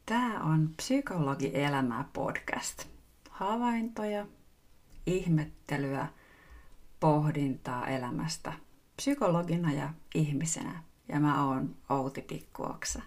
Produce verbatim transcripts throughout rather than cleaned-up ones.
Tämä on Psykologi-elämää podcast. Havaintoja, ihmettelyä, pohdintaa elämästä psykologina ja ihmisenä. Ja mä oon Outi Pikkuoksa.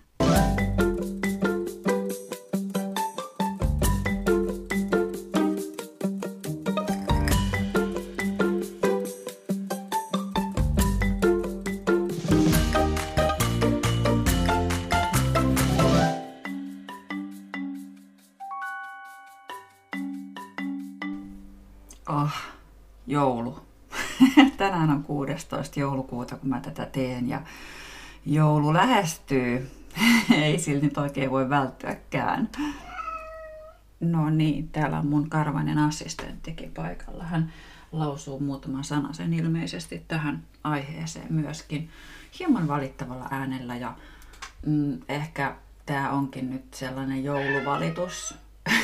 Oh, joulu. Tänään on kuudestoista joulukuuta, kun mä tätä teen ja joulu lähestyy. Ei silti nyt oikein voi välttyäkään. No niin, täällä on mun karvainen assistenttikin paikalla. Hän lausuu muutaman sanasen ilmeisesti tähän aiheeseen myöskin hieman valittavalla äänellä. Ja mm, ehkä tää onkin nyt sellainen jouluvalitus.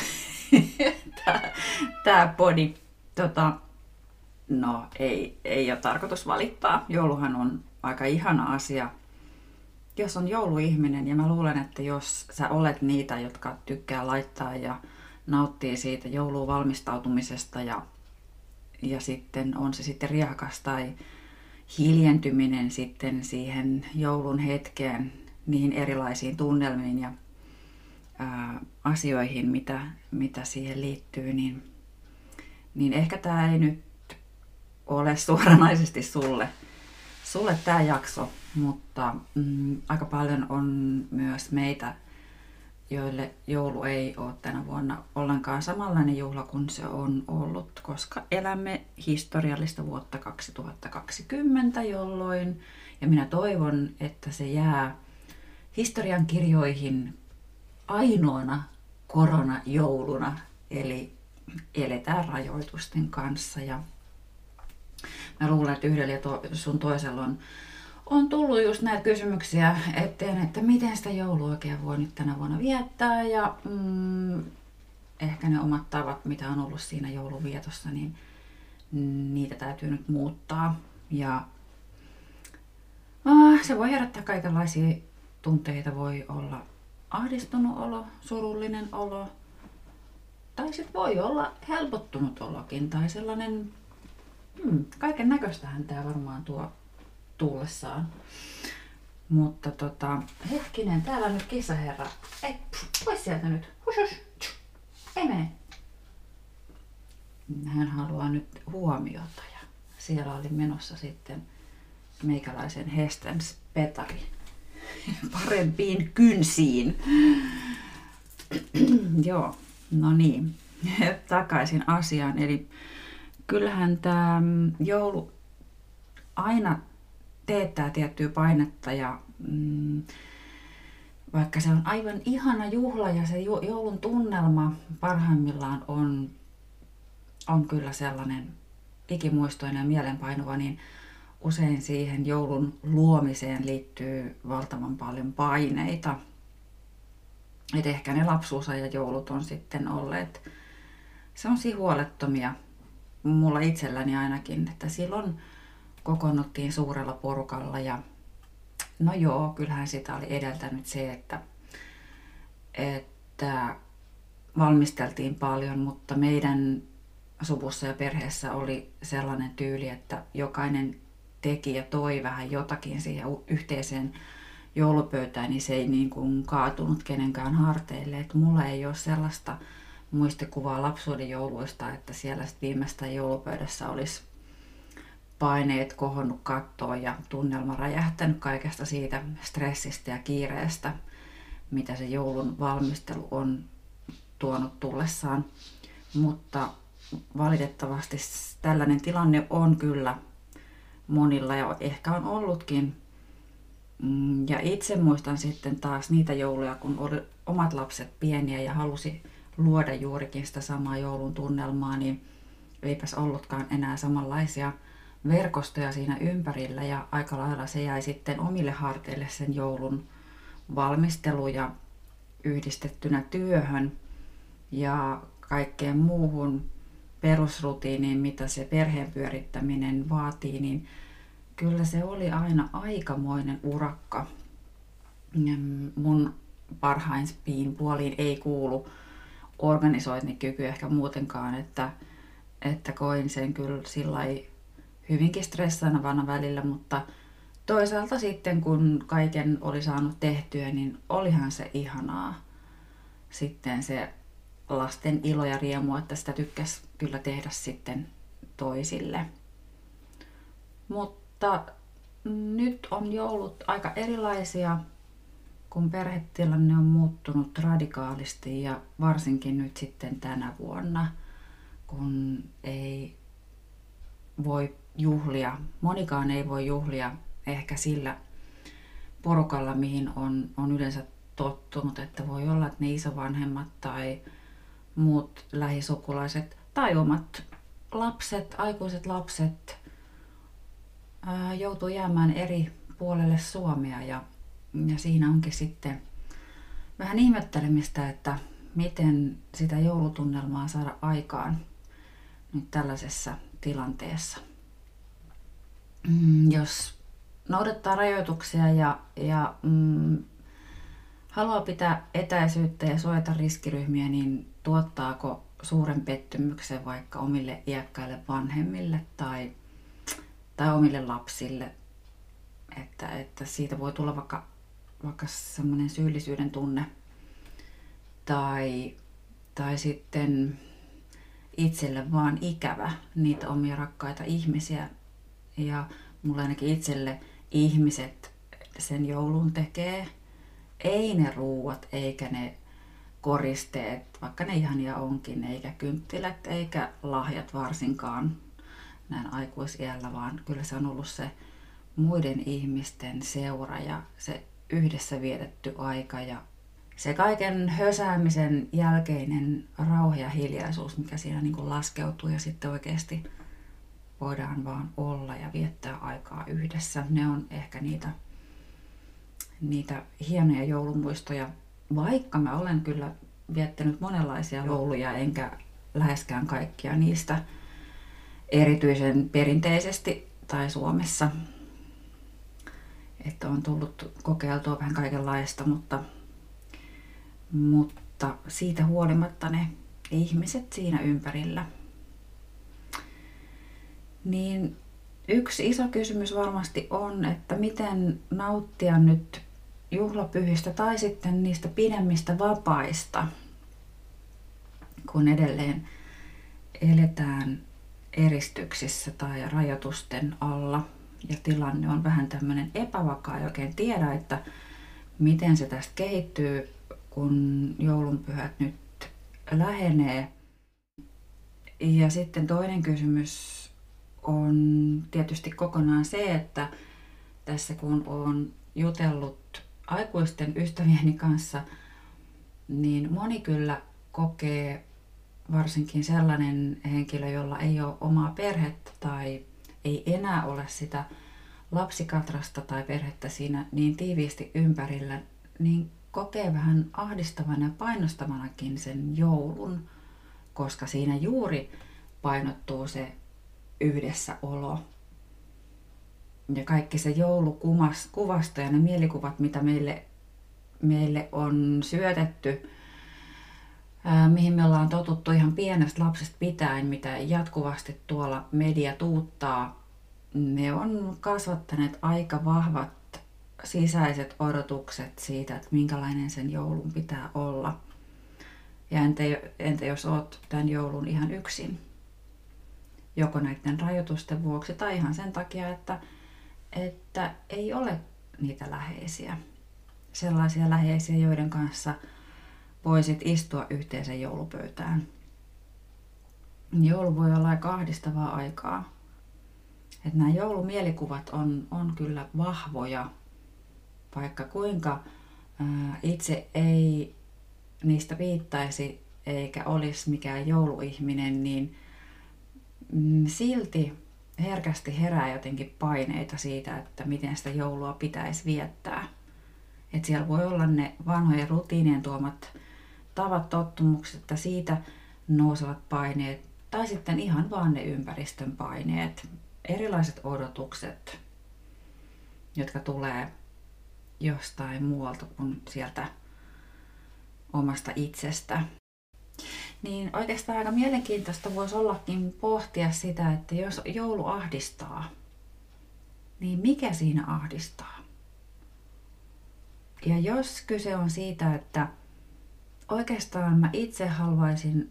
tää, tää podi. Tota, no ei, ei ole tarkoitus valittaa. Jouluhan on aika ihana asia, jos on jouluihminen. Ja mä luulen, että jos sä olet niitä, jotka tykkää laittaa ja nauttii siitä jouluun valmistautumisesta ja, ja sitten on se sitten riehakas tai hiljentyminen sitten siihen joulun hetkeen, niihin erilaisiin tunnelmiin ja ää, asioihin, mitä, mitä siihen liittyy, niin niin ehkä tämä ei nyt ole suoranaisesti sulle, sulle tämä jakso, mutta mm, aika paljon on myös meitä, joille joulu ei ole tänä vuonna ollenkaan samanlainen juhla kuin se on ollut, koska elämme historiallista vuotta kaksituhattakaksikymmentä, jolloin, ja minä toivon, että se jää historian kirjoihin ainoana koronajouluna, eli eletään rajoitusten kanssa. Ja mä luulen, että yhdellä ja to, sun toisella on, on tullut just näitä kysymyksiä eteen, että miten sitä joulua oikein voi nyt tänä vuonna viettää. Ja mm, ehkä ne omat tavat, mitä on ollut siinä jouluvietossa, niin niitä täytyy nyt muuttaa. Ja ah, se voi herättää kaikenlaisia tunteita. Voi olla ahdistunut olo, surullinen olo. Tai sitten voi olla helpottunut olokin tai sellainen, hmm, kaiken näköistähän tämä varmaan tuo tullessaan. Mutta tota, hetkinen, täällä on nyt kissaherra. Ei, pois sieltä nyt. Hush, hush. Ei mene. Hän haluaa nyt huomiota ja siellä oli menossa sitten meikäläisen Hestens Petari parempiin kynsiin. Joo. No niin, takaisin asiaan. Eli kyllähän tämä joulu aina teettää tiettyä painetta ja mm, vaikka se on aivan ihana juhla ja se joulun tunnelma parhaimmillaan on, on kyllä sellainen ikimuistoinen ja mielenpainuva, niin usein siihen joulun luomiseen liittyy valtavan paljon paineita. Et ehkä ne lapsuusajan joulut on sitten olleet sellaisia huolettomia, mulla itselläni ainakin, että silloin kokoonnuttiin suurella porukalla ja no joo, kyllähän sitä oli edeltänyt se, että, että valmisteltiin paljon, mutta meidän suvussa ja perheessä oli sellainen tyyli, että jokainen teki ja toi vähän jotakin siihen yhteiseen joulupöytään, niin se ei niin kuin kaatunut kenenkään harteille. Että mulla ei ole sellaista muistikuvaa lapsuuden jouluista, että siellä viimeistään joulupöydässä olisi paineet kohonnut kattoon ja tunnelma räjähtänyt kaikesta siitä stressistä ja kiireestä, mitä se joulun valmistelu on tuonut tullessaan. Mutta valitettavasti tällainen tilanne on kyllä monilla ja ehkä on ollutkin. Ja itse muistan sitten taas niitä jouluja, kun oli omat lapset pieniä ja halusi luoda juurikin sitä samaa joulun tunnelmaa, niin eipäs ollutkaan enää samanlaisia verkostoja siinä ympärillä ja aika lailla se jäi sitten omille harteille sen joulun valmistelu ja yhdistettynä työhön ja kaikkeen muuhun perusrutiiniin, mitä se perheen pyörittäminen vaatii, niin kyllä se oli aina aikamoinen urakka. Mun parhaimpiin puoliin ei kuulu organisointikyky ehkä muutenkaan, että, että koin sen kyllä sillai hyvinkin stressaavana välillä, mutta toisaalta sitten kun kaiken oli saanut tehtyä, niin olihan se ihanaa sitten se lasten ilo ja riemu, että sitä tykkäsi kyllä tehdä sitten toisille. Mutta nyt on joulut aika erilaisia, kun perhetilanne on muuttunut radikaalisti ja varsinkin nyt sitten tänä vuonna, kun ei voi juhlia, monikaan ei voi juhlia ehkä sillä porukalla, mihin on, on yleensä tottunut, että voi olla, että ne isovanhemmat tai muut lähisukulaiset tai omat lapset, aikuiset lapset ää, joutuu jäämään eri puolelle Suomea ja, ja siinä onkin sitten vähän ihmettelemistä, että miten sitä joulutunnelmaa saada aikaan nyt tällaisessa tilanteessa. Mm, jos noudattaa rajoituksia ja, ja mm, haluaa pitää etäisyyttä ja suojata riskiryhmiä, niin tuottaako suuren pettymyksen vaikka omille iäkkäille vanhemmille tai, tai omille lapsille, että, että siitä voi tulla vaikka, vaikka semmoinen syyllisyyden tunne tai, tai sitten itselle vaan ikävä niitä omia rakkaita ihmisiä. Ja mulla ainakin itselle ihmiset sen joulun tekee. Ei ne ruuat eikä ne koristeet, vaikka ne ihania onkin, eikä kynttilät eikä lahjat varsinkaan näin aikuisiällä, vaan kyllä se on ollut se muiden ihmisten seura ja se yhdessä vietetty aika ja se kaiken hösäämisen jälkeinen rauha ja hiljaisuus, mikä siinä niin kuin laskeutuu ja sitten oikeasti voidaan vaan olla ja viettää aikaa yhdessä. Ne on ehkä niitä, niitä hienoja joulumuistoja, vaikka mä olen kyllä viettänyt monenlaisia jouluja, enkä läheskään kaikkia niistä erityisen perinteisesti tai Suomessa. Että on tullut kokeiltua vähän kaikenlaista, mutta, mutta siitä huolimatta ne ihmiset siinä ympärillä. Niin yksi iso kysymys varmasti on, että miten nauttia nyt juhlapyhistä tai sitten niistä pidemmistä vapaista, kun edelleen eletään eristyksissä tai rajoitusten alla ja tilanne on vähän tämmöinen epävakaa, ei oikein tiedä, että miten se tästä kehittyy, kun joulunpyhät nyt lähenee. Ja sitten toinen kysymys on tietysti kokonaan se, että tässä kun olen jutellut aikuisten ystävieni kanssa, niin moni kyllä kokee, varsinkin sellainen henkilö, jolla ei ole omaa perhettä tai ei enää ole sitä lapsikatrasta tai perhettä siinä niin tiiviisti ympärillä, niin kokee vähän ahdistavana ja painostavanakin sen joulun, koska siinä juuri painottuu se yhdessäolo. Ja kaikki se joulukuvasto ja ne mielikuvat, mitä meille, meille on syötetty, ää, mihin me ollaan totuttu ihan pienestä lapsesta pitäen, mitä jatkuvasti tuolla media tuuttaa, ne on kasvattaneet aika vahvat sisäiset odotukset siitä, että minkälainen sen joulun pitää olla. Ja entä, entä jos oot tämän joulun ihan yksin? Joko näiden rajoitusten vuoksi tai ihan sen takia, että, että ei ole niitä läheisiä. Sellaisia läheisiä, joiden kanssa voisit istua yhteiseen joulupöytään. Joulu voi olla aika ahdistavaa aikaa. Että nämä joulumielikuvat on, on kyllä vahvoja, vaikka kuinka ää, itse ei niistä piittaisi eikä olisi mikään jouluihminen, niin mm, silti herkästi herää jotenkin paineita siitä, että miten sitä joulua pitäisi viettää. Että siellä voi olla ne vanhojen rutiinien tuomat tavat, tottumukset, että siitä nousevat paineet, tai sitten ihan vaan ne ympäristön paineet, erilaiset odotukset, jotka tulee jostain muualta kuin sieltä omasta itsestä. Niin oikeastaan aika mielenkiintoista voisi ollakin pohtia sitä, että jos joulu ahdistaa, niin mikä siinä ahdistaa? Ja jos kyse on siitä, että oikeastaan mä itse haluaisin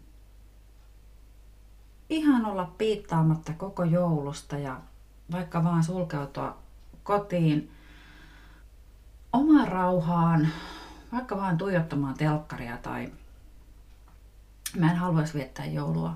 ihan olla piittaamatta koko joulusta ja vaikka vaan sulkeutua kotiin omaan rauhaan, vaikka vaan tuijottamaan telkkaria tai mä en haluaisi viettää joulua,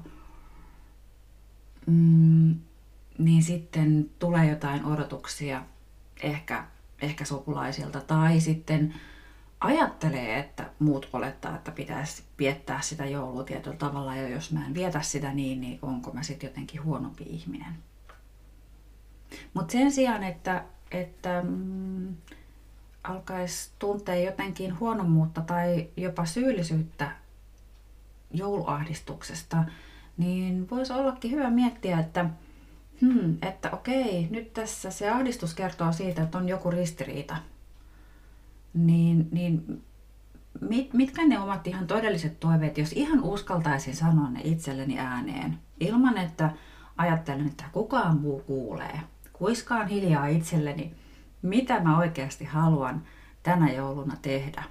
mm, niin sitten tulee jotain odotuksia ehkä, ehkä sukulaisilta tai sitten ajattelee, että muut olettaa, että pitäisi viettää sitä joulua tietyllä tavalla ja jos mä en vietä sitä niin, niin onko mä sitten jotenkin huonompi ihminen. Mutta sen sijaan, että, että mm, alkaisi tuntea jotenkin huonommuutta tai jopa syyllisyyttä jouluahdistuksesta, niin voisi ollakin hyvä miettiä, että, hmm, että okei, nyt tässä se ahdistus kertoo siitä, että on joku ristiriita. Niin, niin mit, mitkä ne omat ihan todelliset toiveet, jos ihan uskaltaisin sanoa ne itselleni ääneen, ilman että ajattelen, että kukaan muu kuulee. Kuiskaan hiljaa itselleni, mitä mä oikeasti haluan tänä jouluna tehdä.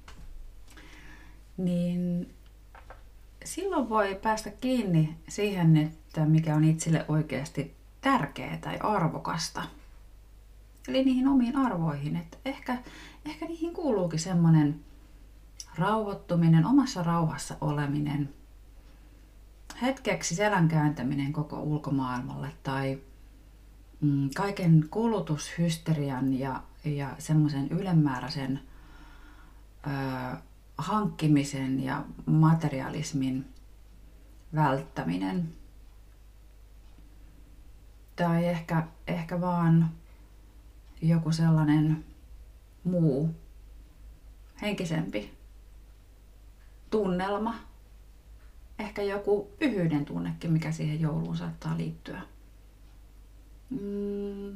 Niin silloin voi päästä kiinni siihen, että mikä on itselle oikeasti tärkeää tai arvokasta. Eli niihin omiin arvoihin. Että ehkä, ehkä niihin kuuluukin semmoinen rauhoittuminen, omassa rauhassa oleminen, hetkeksi selän kääntäminen koko ulkomaailmalle tai mm, kaiken kulutushysterian ja, ja semmoisen ylemmääräisen ö, hankkimisen ja materialismin välttäminen. Tai ehkä, ehkä vaan joku sellainen muu henkisempi tunnelma. Ehkä joku pyhyyden tunnekin, mikä siihen jouluun saattaa liittyä. Mm.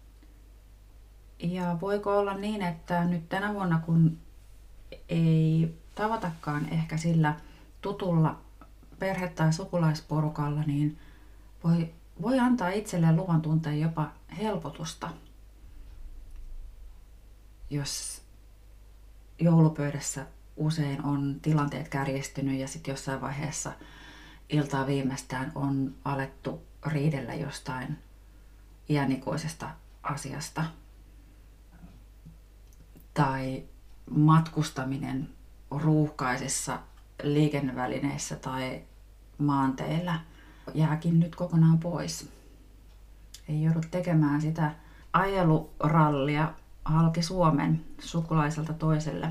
Ja voiko olla niin, että nyt tänä vuonna, kun ei tavatakaan ehkä sillä tutulla perhe- tai sukulaisporukalla, niin voi, voi antaa itselleen luvan tuntea jopa helpotusta, jos joulupöydässä usein on tilanteet kärjistynyt ja sitten jossain vaiheessa iltaa viimeistään on alettu riidellä jostain iänikuisesta asiasta. Tai matkustaminen ruuhkaisissa liikennevälineissä tai maanteillä jääkin nyt kokonaan pois. Ei joudu tekemään sitä ajelurallia halki Suomen sukulaiselta toiselle.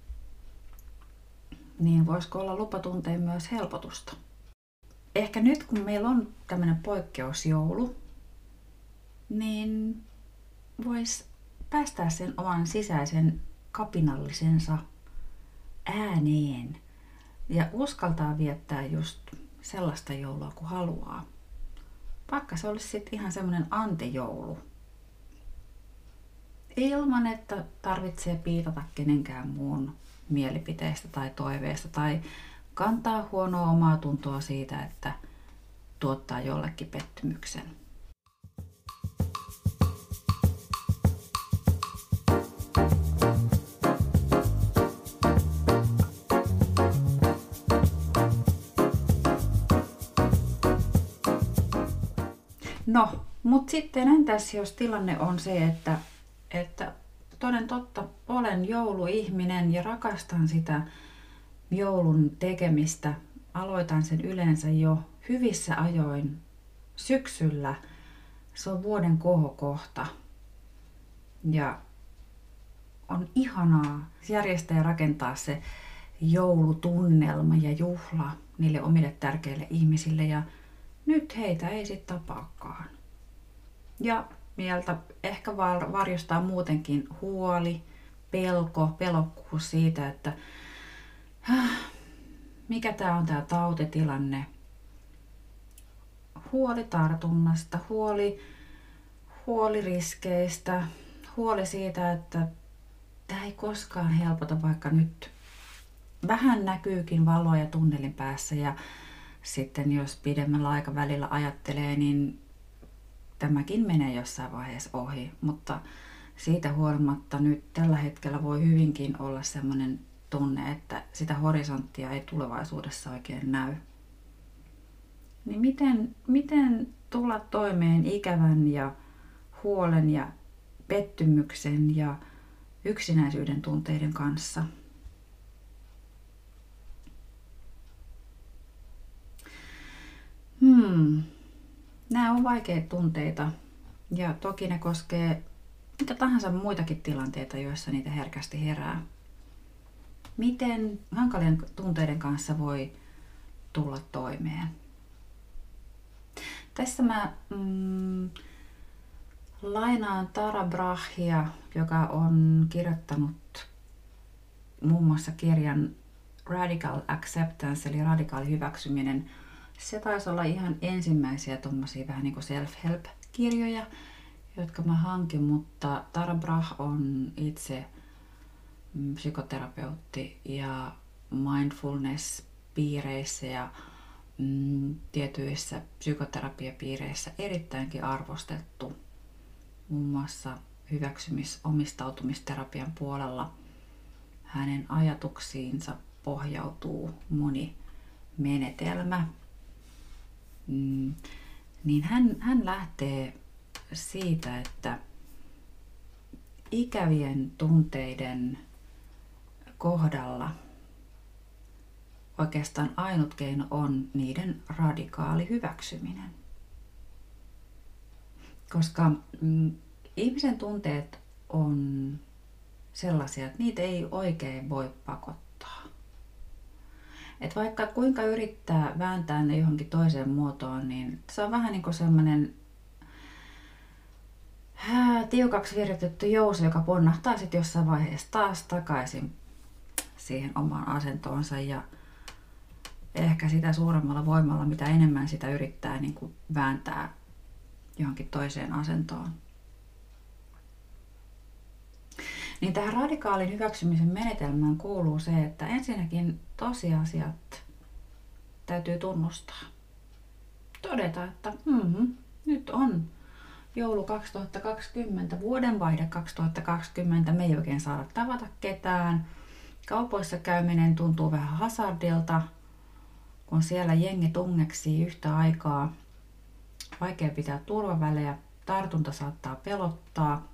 Niin voisiko olla lupa tuntea myös helpotusta. Ehkä nyt kun meillä on tämmöinen poikkeusjoulu, niin voisi päästää sen oman sisäisen kapinallisensa ääneen ja uskaltaa viettää just sellaista joulua kuin haluaa. Vaikka se olisi sitten ihan semmoinen antijoulu. Ilman, että tarvitsee piitata kenenkään muun mielipiteestä tai toiveesta tai kantaa huonoa omaa tuntoa siitä, että tuottaa jollekin pettymyksen. No, mutta sitten entäs jos tilanne on se, että, että toden totta olen jouluihminen ja rakastan sitä joulun tekemistä. Aloitan sen yleensä jo hyvissä ajoin syksyllä. Se on vuoden kohokohta. Ja on ihanaa järjestää ja rakentaa se joulutunnelma ja juhla niille omille tärkeille ihmisille. Ja nyt heitä ei sitten tapaakaan. Ja mieltä ehkä varjostaa muutenkin huoli, pelko, pelokkuus siitä, että mikä tämä on tämä tautitilanne. Huoli tartunnasta, huoli, huoli riskeistä, huoli siitä, että tämä ei koskaan helpota, vaikka nyt vähän näkyykin valoa ja tunnelin päässä ja sitten jos pidemmällä aikavälillä ajattelee, niin tämäkin menee jossain vaiheessa ohi, mutta siitä huolimatta nyt tällä hetkellä voi hyvinkin olla sellainen tunne, että sitä horisonttia ei tulevaisuudessa oikein näy. Niin miten, miten tulla toimeen ikävän ja huolen ja pettymyksen ja yksinäisyyden tunteiden kanssa? Hmm. Nämä on vaikeita tunteita ja toki ne koskee mitä tahansa muitakin tilanteita, joissa niitä herkästi herää. Miten hankalien tunteiden kanssa voi tulla toimeen? Tässä mä mm, lainaan Tara Brachia, joka on kirjoittanut muun muassa kirjan Radical Acceptance, eli radikaali hyväksyminen. Se taisi olla ihan ensimmäisiä tommosia vähän niin kuin self-help-kirjoja, jotka mä hankin, mutta Tara Brach on itse psykoterapeutti ja mindfulness-piireissä ja mm, tietyissä psykoterapiapiireissä erittäinkin arvostettu. Muun muassa hyväksymis-omistautumisterapian puolella hänen ajatuksiinsa pohjautuu moni menetelmä. Mm, niin hän, hän lähtee siitä, että ikävien tunteiden kohdalla oikeastaan ainut keino on niiden radikaali hyväksyminen. Koska mm, ihmisen tunteet on sellaisia, että niitä ei oikein voi pakottaa. Et vaikka kuinka yrittää vääntää ne johonkin toiseen muotoon, niin se on vähän niin kuin sellainen tiukaksi viritetty jousi, joka ponnahtaa sitten jossain vaiheessa taas takaisin siihen omaan asentoonsa ja ehkä sitä suuremmalla voimalla, mitä enemmän sitä yrittää niin kuin vääntää johonkin toiseen asentoon. Niin tähän radikaalin hyväksymisen menetelmään kuuluu se, että ensinnäkin tosiasiat täytyy tunnustaa. Todeta, että mm-hmm, nyt on joulu kaksituhattakaksikymmentä, vuodenvaihde kaksituhattakaksikymmentä, me ei oikein saada tavata ketään. Kaupoissa käyminen tuntuu vähän hazardilta, kun siellä jengi tungeksii yhtä aikaa. Vaikea pitää turvavälejä, tartunta saattaa pelottaa.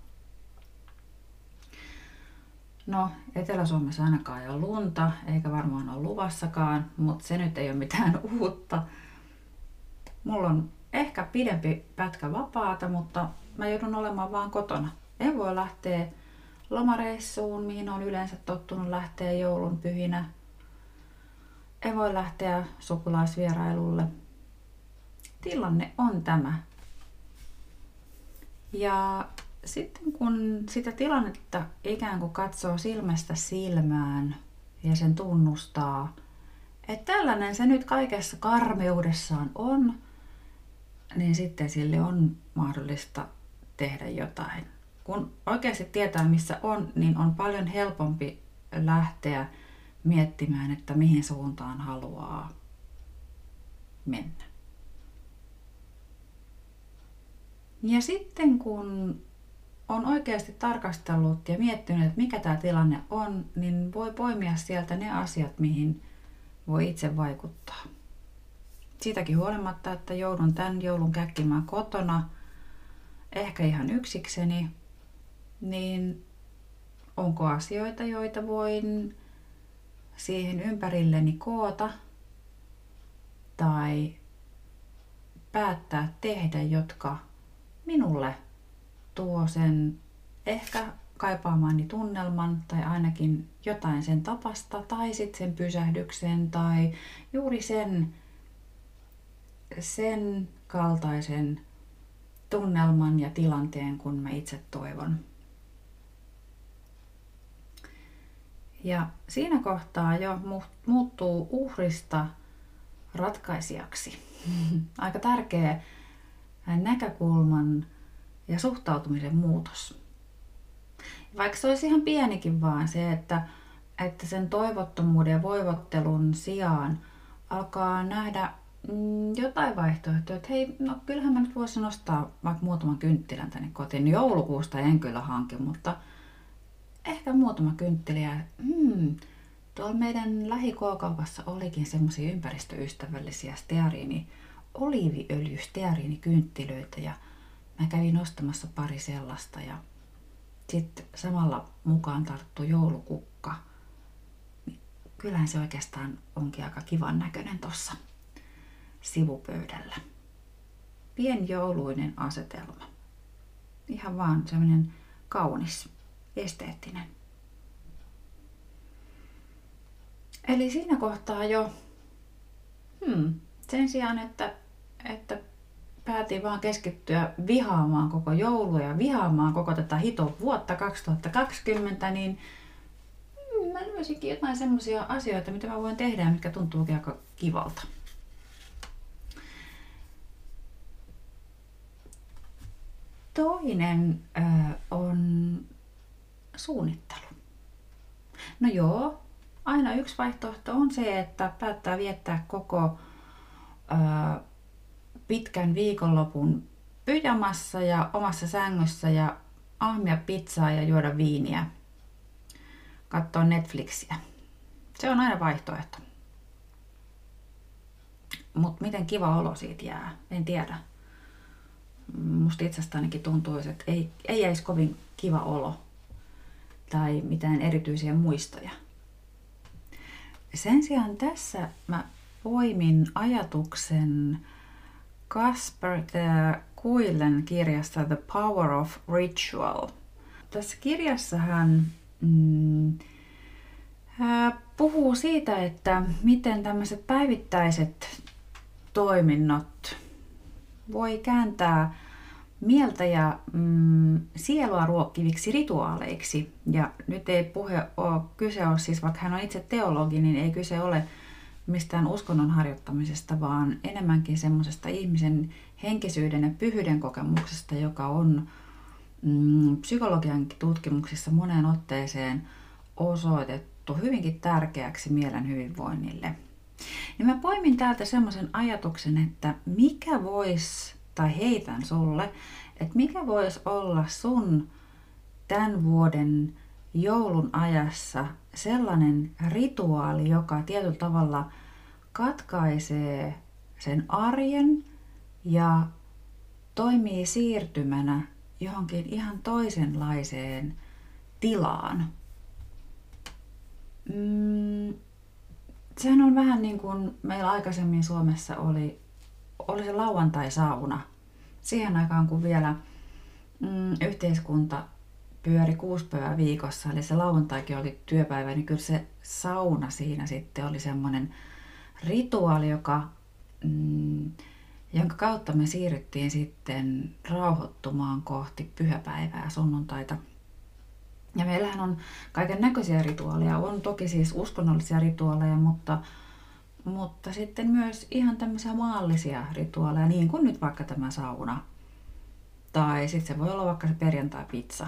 No, Etelä-Suomessa ainakaan ei ole lunta, eikä varmaan ole luvassakaan, mutta se nyt ei ole mitään uutta. Mulla on ehkä pidempi pätkä vapaata, mutta mä joudun olemaan vaan kotona. En voi lähteä lomareissuun, mihin on yleensä tottunut lähteä joulun pyhinä. En voi lähteä sukulaisvierailulle. Tilanne on tämä. Ja sitten kun sitä tilannetta ikään kuin katsoo silmästä silmään ja sen tunnustaa, että tällainen se nyt kaikessa karmeudessaan on, niin sitten sille on mahdollista tehdä jotain. Kun oikeasti tietää missä on, niin on paljon helpompi lähteä miettimään, että mihin suuntaan haluaa mennä. Ja sitten kun on oikeasti tarkastellut ja miettinyt, että mikä tämä tilanne on, niin voi poimia sieltä ne asiat, mihin voi itse vaikuttaa. Siitäkin huolimatta, että joudun tämän joulun käkkimään kotona, ehkä ihan yksikseni, niin onko asioita, joita voin siihen ympärilleni koota tai päättää tehdä, jotka minulle tuo sen ehkä kaipaamani tunnelman tai ainakin jotain sen tapasta tai sitten sen pysähdyksen tai juuri sen, sen kaltaisen tunnelman ja tilanteen, kun mä itse toivon. Ja siinä kohtaa jo muuttuu uhrista ratkaisijaksi. Aika tärkeä näkökulman ja suhtautumisen muutos. Vaikka se olisi ihan pienikin vaan se, että että sen toivottomuuden ja voivottelun sijaan alkaa nähdä mm, jotain vaihtoehtoja, että hei, no kyllähän mä nyt voisin nostaa vaikka muutaman kynttilän tänne kotiin. Joulukuusta en kyllä hanki, mutta ehkä muutama kynttilä. Ja, hmm, tuolla meidän lähikoakaupassa olikin semmoisia ympäristöystävällisiä steariini, oliiviöljy steariinikynttilöitä ja mä kävin ostamassa pari sellaista ja sitten samalla mukaan tarttu joulukukka. Kyllähän se oikeastaan onkin aika kivan näköinen tuossa sivupöydällä. Pienjouluinen asetelma. Ihan vaan semmoinen kaunis, esteettinen. Eli siinä kohtaa jo hmm, sen sijaan, että, että päätin vaan keskittyä vihaamaan koko joulua ja vihaamaan koko tätä hiton vuotta kaksituhattakaksikymmentä, niin mä löysinkin jotain semmoisia asioita, mitä mä voin tehdä ja mitkä tuntuukin aika kivalta. Toinen ö, on suunnittelu. No joo, aina yksi vaihtoehto on se, että päättää viettää koko ö, pitkän viikonlopun pyjamassa ja omassa sängyssä ja ahmia pizzaa ja juoda viiniä. Katsoa Netflixiä. Se on aina vaihtoehto. Mutta miten kiva olo siitä jää, en tiedä. Musta itsestä ainakin tuntuu, että ei, ei jäisi kovin kiva olo tai mitään erityisiä muistoja. Sen tässä mä poimin ajatuksen Caspar de Kuilen kirjasta The Power of Ritual. Tässä kirjassa hän mm, puhuu siitä, että miten tämmöiset päivittäiset toiminnot voi kääntää mieltä ja mm, sielua ruokkiviksi rituaaleiksi. Ja nyt ei puhe ole, kyse ole siis, vaikka hän on itse teologi, niin ei kyse ole mistään uskonnon harjoittamisesta, vaan enemmänkin semmoisesta ihmisen henkisyyden ja pyhyyden kokemuksesta, joka on mm, psykologian tutkimuksissa moneen otteeseen osoitettu hyvinkin tärkeäksi mielen hyvinvoinnille. Ja mä poimin täältä semmoisen ajatuksen, että mikä voisi, tai heitän sulle, että mikä voisi olla sun tämän vuoden joulun ajassa sellainen rituaali, joka tietyllä tavalla katkaisee sen arjen ja toimii siirtymänä johonkin ihan toisenlaiseen tilaan. Mm, sehän on vähän niin kuin meillä aikaisemmin Suomessa oli, oli se lauantai-sauna. Siihen aikaan, kun vielä mm, yhteiskunta pyöri kuusi päivää viikossa, eli se lauantaikin oli työpäivä, niin kyllä se sauna siinä sitten oli semmoinen rituaali, joka, mm, jonka kautta me siirryttiin sitten rauhoittumaan kohti pyhäpäivää, sunnuntaita. Ja meillähän on kaiken näköisiä rituaaleja, on toki siis uskonnollisia rituaaleja, mutta, mutta sitten myös ihan tämmöisiä maallisia rituaaleja, niin kuin nyt vaikka tämä sauna. Tai sitten se voi olla vaikka se perjantai-pizza.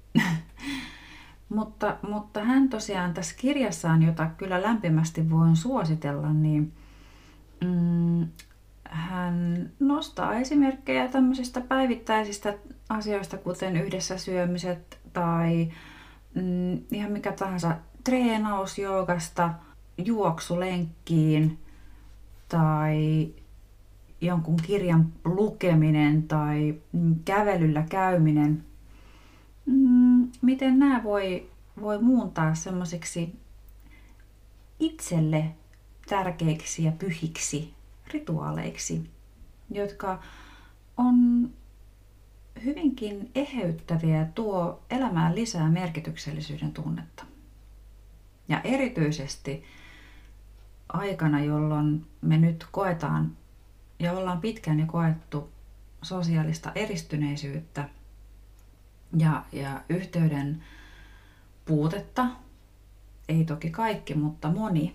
mutta, mutta hän tosiaan tässä kirjassaan, jota kyllä lämpimästi voin suositella, niin mm, hän nostaa esimerkkejä tämmöisistä päivittäisistä asioista, kuten yhdessä syömiset tai mm, ihan mikä tahansa treenaus joogasta, juoksulenkkiin tai jonkun kirjan lukeminen tai mm, kävelyllä käyminen. Mm, miten nämä voi, voi muuntaa semmoisiksi itselle tärkeiksi ja pyhiksi rituaaleiksi, jotka on hyvinkin eheyttäviä ja tuo elämään lisää merkityksellisyyden tunnetta. Ja erityisesti aikana, jolloin me nyt koetaan ja ollaan pitkään jo koettu sosiaalista eristyneisyyttä ja, ja yhteyden puutetta, ei toki kaikki, mutta moni,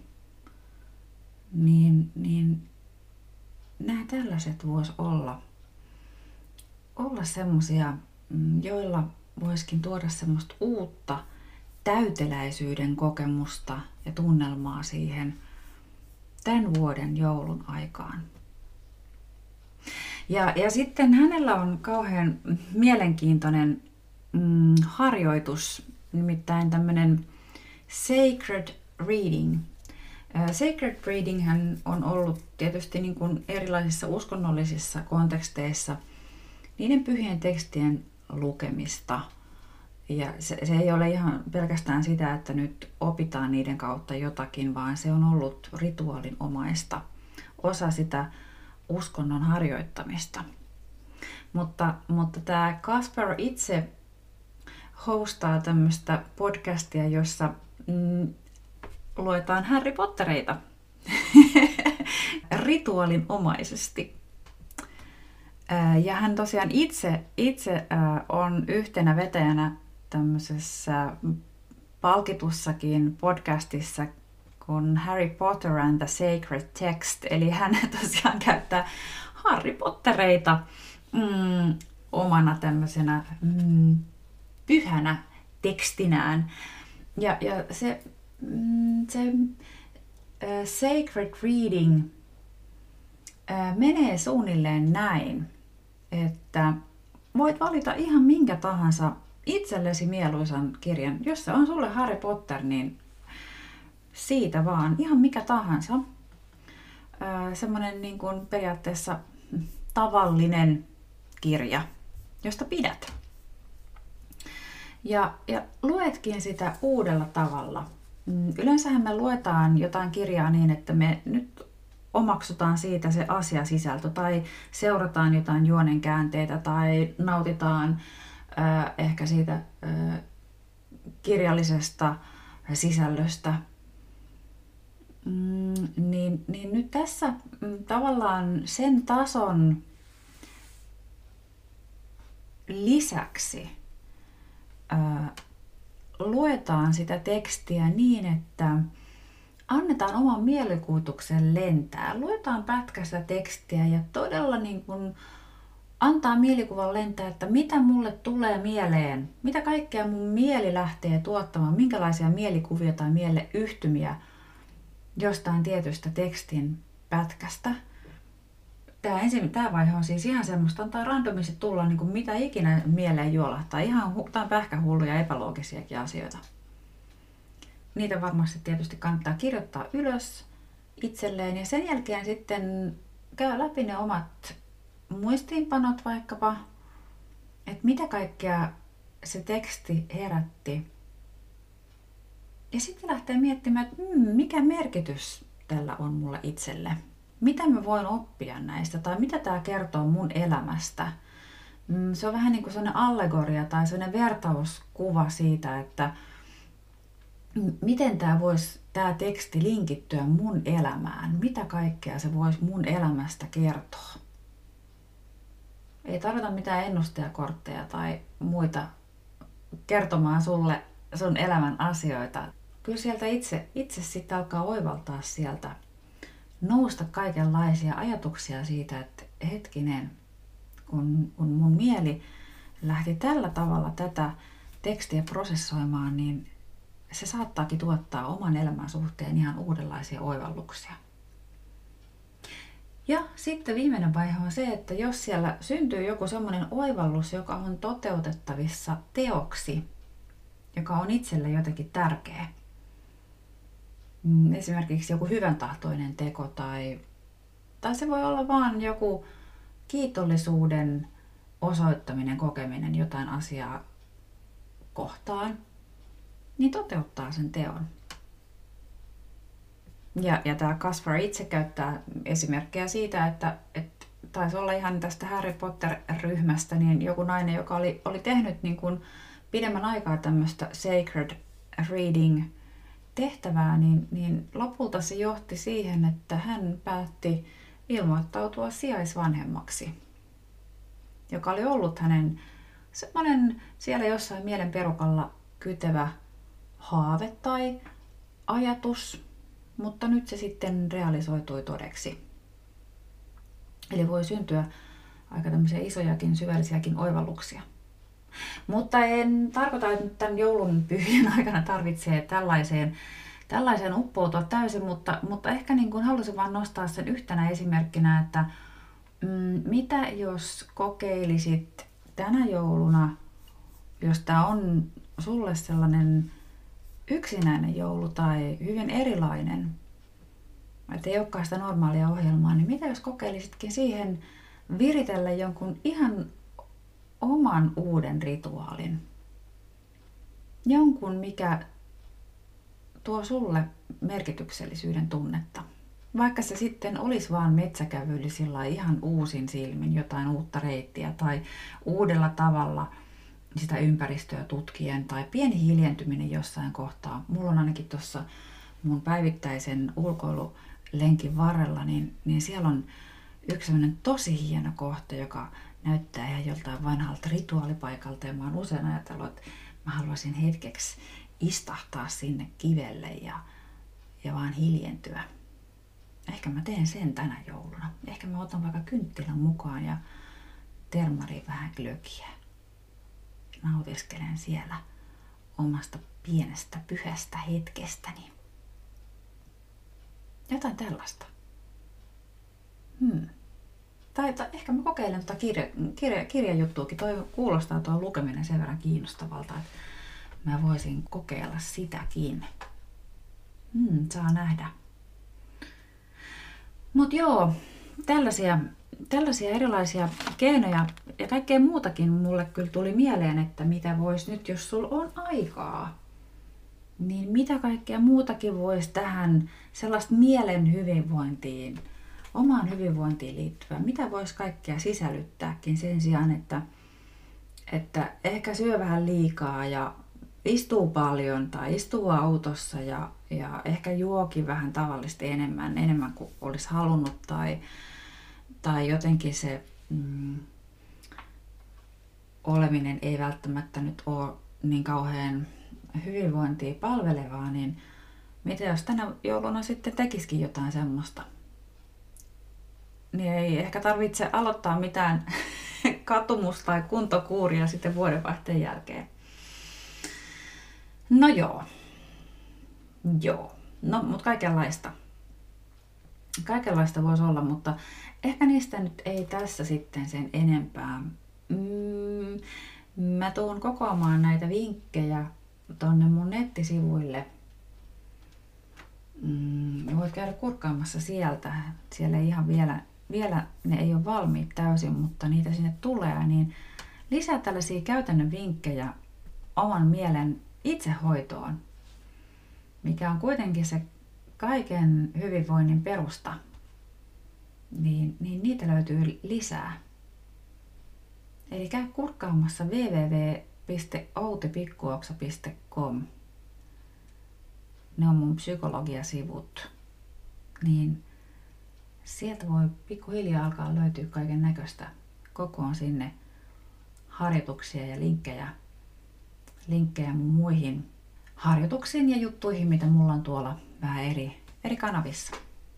niin, niin nämä tällaiset vois olla, olla semmosia, joilla voisikin tuoda semmoista uutta täyteläisyyden kokemusta ja tunnelmaa siihen tämän vuoden joulun aikaan. Ja, ja sitten hänellä on kauhean mielenkiintoinen mm, harjoitus, nimittäin tämmöinen sacred reading. Sacred reading hän on ollut tietysti niin kuin erilaisissa uskonnollisissa konteksteissa niiden pyhien tekstien lukemista. Ja se, se ei ole ihan pelkästään sitä, että nyt opitaan niiden kautta jotakin, vaan se on ollut rituaalinomaista, osa sitä uskonnon harjoittamista. Mutta, mutta tämä Kasper itse hostaa tämmöistä podcastia, jossa mm, luetaan Harry Pottereita rituaalinomaisesti. Ja hän tosiaan itse, itse on yhtenä vetäjänä tämmöisessä palkitussakin podcastissa kuin Harry Potter and the Sacred Text. Eli hän tosiaan käyttää Harry Pottereita mm, omana tämmöisenä mm, pyhänä tekstinään. Ja, ja se, mm, se uh, sacred reading uh, menee suunnilleen näin, että voit valita ihan minkä tahansa itsellesi mieluisan kirjan. Jos se on sulle Harry Potter, niin siitä vaan ihan mikä tahansa. Uh, semmoinen niin kuin periaatteessa tavallinen kirja, josta pidät. Ja, ja luetkin sitä uudella tavalla. Yleensähän me luetaan jotain kirjaa niin, että me nyt omaksutaan siitä se asiasisältö tai seurataan jotain juonen käänteitä tai nautitaan äh, ehkä siitä äh, kirjallisesta sisällöstä. Mm, niin, niin nyt tässä mm, tavallaan sen tason lisäksi Ää, luetaan sitä tekstiä niin, että annetaan oman mielikuvituksen lentää. Luetaan pätkästä tekstiä ja todella niin kuin antaa mielikuvan lentää, että mitä mulle tulee mieleen, mitä kaikkea mun mieli lähtee tuottamaan, minkälaisia mielikuvia tai mieleyhtymiä jostain tietystä tekstin pätkästä. Tämä, ensin, tämä vaihe on siis ihan semmoista, antaa randomisesti tulla niin kuin mitä ikinä mieleen juolahtaa. Ihan tämä pähkähulluja epäloogisiakin asioita. Niitä varmasti tietysti kannattaa kirjoittaa ylös itselleen ja sen jälkeen sitten käy läpi ne omat muistiinpanot vaikkapa, että mitä kaikkea se teksti herätti. Ja sitten lähtee miettimään, että mm, mikä merkitys tällä on mulle itselle. Mitä mä voin oppia näistä tai mitä tämä kertoo mun elämästä. Se on vähän niin kuin sellainen allegoria tai sellainen vertauskuva siitä, että miten tämä voisi, tämä teksti linkittyä mun elämään. Mitä kaikkea se voisi mun elämästä kertoa. Ei tarvita mitään ennustajakortteja tai muita kertomaan sulle sun elämän asioita. Kyllä sieltä itse, itse sitten alkaa oivaltaa sieltä. Nousta kaikenlaisia ajatuksia siitä, että hetkinen, kun, kun mun mieli lähti tällä tavalla tätä tekstiä prosessoimaan, niin se saattaakin tuottaa oman elämän suhteen ihan uudenlaisia oivalluksia. Ja sitten viimeinen vaihe on se, että jos siellä syntyy joku semmoinen oivallus, joka on toteutettavissa teoksi, joka on itselle jotenkin tärkeä, esimerkiksi joku hyvän tahtoinen teko tai, tai se voi olla vaan joku kiitollisuuden osoittaminen, kokeminen jotain asiaa kohtaan, niin toteuttaa sen teon. Ja, ja tämä Kasper itse käyttää esimerkkejä siitä, että, että taisi olla ihan tästä Harry Potter-ryhmästä niin joku nainen, joka oli, oli tehnyt niin kuin pidemmän aikaa tämmöistä sacred reading tehtävää, niin, niin lopulta se johti siihen, että hän päätti ilmoittautua sijaisvanhemmaksi, joka oli ollut hänen semmoinen siellä jossain mielen perukalla kytevä haave tai ajatus, mutta nyt se sitten realisoitui todeksi. Eli voi syntyä aika tämmöisiä isojakin syvällisiäkin oivalluksia. Mutta en tarkoita, että nyt tämän joulun pyhien aikana tarvitsee tällaiseen, tällaiseen uppoutua täysin, mutta, mutta ehkä niin kuin halusin vaan nostaa sen yhtenä esimerkkinä, että mm, mitä jos kokeilisit tänä jouluna, jos tämä on sulle sellainen yksinäinen joulu tai hyvin erilainen, että ei olekaan sitä normaalia ohjelmaa, niin mitä jos kokeilisitkin siihen viritellä jonkun ihan oman uuden rituaalin. Jonkun, mikä tuo sulle merkityksellisyyden tunnetta. Vaikka se sitten olisi vaan metsäkävely sillä ihan uusin silmin, jotain uutta reittiä tai uudella tavalla sitä ympäristöä tutkien tai pieni hiljentyminen jossain kohtaa. Mulla on ainakin tuossa mun päivittäisen ulkoilulenkin varrella, niin, niin siellä on yksi sellainen tosi hieno kohta, joka näyttää ihan joltain vanhalta rituaalipaikalta. Ja mä oon usein ajatellut, että mä haluaisin hetkeksi istahtaa sinne kivelle ja, ja vaan hiljentyä. Ehkä mä teen sen tänä jouluna. Ehkä mä otan vaikka kynttilän mukaan ja termariin vähän glögiä. Nautiskelen siellä omasta pienestä pyhästä hetkestäni. Jotain tällaista. Hmm. Tai, tai ehkä mä kokeilen tuota kirja, kirja, kirjajuttuakin. Toi kuulostaa tuo lukeminen sen verran kiinnostavalta, että mä voisin kokeilla sitäkin. Hmm, saa nähdä. Mut joo, tällaisia, tällaisia erilaisia keinoja ja kaikkea muutakin mulle kyllä tuli mieleen, että mitä vois nyt, jos sulla on aikaa. Niin mitä kaikkea muutakin voisi tähän sellaista mielen hyvinvointiin, omaan hyvinvointiin liittyvää, mitä voisi kaikkea sisällyttääkin sen sijaan, että, että ehkä syö vähän liikaa ja istuu paljon tai istuu autossa ja, ja ehkä juokin vähän tavallista enemmän, enemmän kuin olisi halunnut tai, tai jotenkin se mm, oleminen ei välttämättä nyt ole niin kauhean hyvinvointia palvelevaa, niin mitä jos tänä jouluna sitten tekisikin jotain semmoista? Niin ei ehkä tarvitse aloittaa mitään katumus- tai kuntokuuria sitten vuodenvaihteen jälkeen. No joo. Joo. No, mutta kaikenlaista. Kaikenlaista voisi olla, mutta ehkä niistä nyt ei tässä sitten sen enempää. Mm, mä tuun kokoamaan näitä vinkkejä tonne mun nettisivuille. Mm, voit käydä kurkkaamassa sieltä. Siellä ei ihan vielä, vielä ne ei ole valmiit täysin, mutta niitä sinne tulee. Niin lisää tällaisia käytännön vinkkejä oman mielen itsehoitoon, mikä on kuitenkin se kaiken hyvinvoinnin perusta. Niin, niin niitä löytyy lisää. Eli käy kurkkaamassa double-u double-u double-u piste outi pikkuoksa piste com. Ne on mun psykologiasivut. Niin sieltä voi pikkuhiljaa alkaa löytyä kaiken näköistä. Kokoon sinne harjoituksia ja linkkejä, linkkejä mun muihin harjoituksiin ja juttuihin, mitä mulla on tuolla vähän eri, eri kanavissa.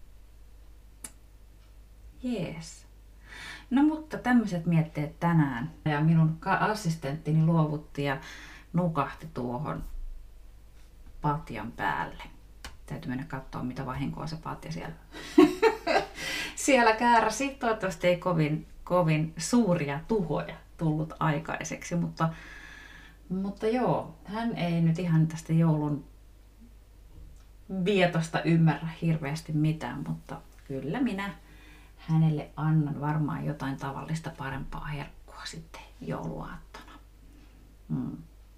Jees. No mutta tämmöiset mietteet tänään. Ja minun assistenttini luovutti ja nukahti tuohon patjan päälle. Täytyy mennä katsoa, mitä vahinkoa se patja siellä, siellä kääräsi. Toivottavasti ei kovin, kovin suuria tuhoja tullut aikaiseksi, mutta, mutta joo, hän ei nyt ihan tästä joulun vietosta ymmärrä hirveästi mitään, mutta kyllä minä hänelle annan varmaan jotain tavallista parempaa herkkua sitten jouluaattona. Hmm.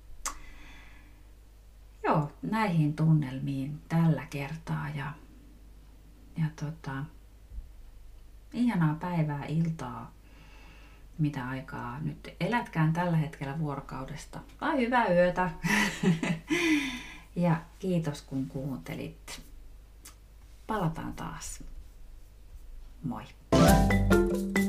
Joo, näihin tunnelmiin tällä kertaa ja, ja tota, ihanaa päivää, iltaa, mitä aikaa nyt elätkään tällä hetkellä vuorokaudesta. Tai hyvää yötä. Ja kiitos kun kuuntelit. Palataan taas. Moi!